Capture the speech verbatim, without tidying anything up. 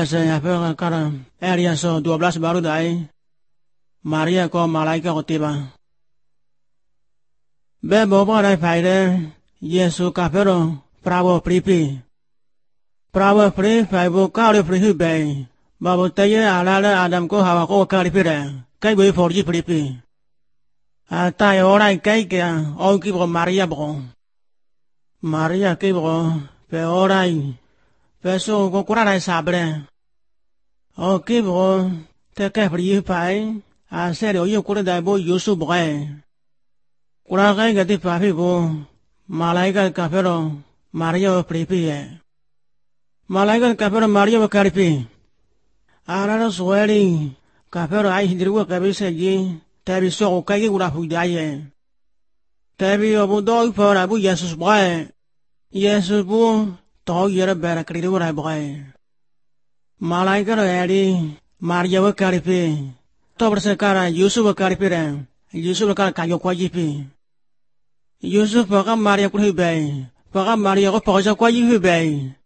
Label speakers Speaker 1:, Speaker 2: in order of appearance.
Speaker 1: ese ya pe kara area so dua belas baru dai Maria ko malaika ko tiba be bobo dai faide Yesu ka pero bravo pripi bravo pri faibo kare pri be babo taye alala adam ko hawa ko kare pire kai be forji pripi ata ora kai ke o ki bo Maria bo Maria ke bo pe ora pe so ko kura sabre o ke bo te ka pri pai a serio yo kura dai bo Yesu bo kura kai ga ti pa fi bo malaika ka pero Maria pripi malaika ka pero Maria kare pi ara sueri ka pero ai hindru ka be se ji tabi so ka ge ura hu dai tabi obu do fora bu Jesus boy Jesus bu to yere bera kri ura boy malaika ro eri Maria wa kare pi to berse kara Yusuf wa kare pi re Yusuf ka ka yo kwa ji pi Yusuf ka Maria ku be ka Maria ko pa ja kwa ji pi be